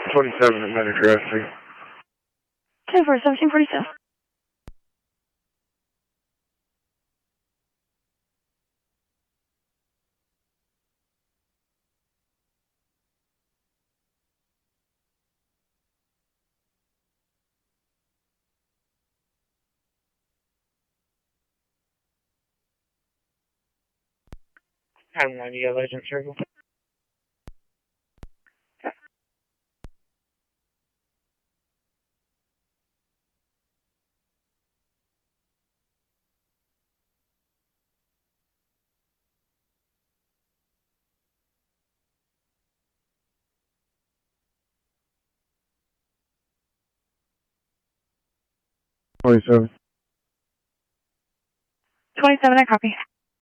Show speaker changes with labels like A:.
A: 27 at Medic Rescue.
B: 10-4, 1747.
A: Adam 90 Legend Circle.
B: Twenty-seven, I copy.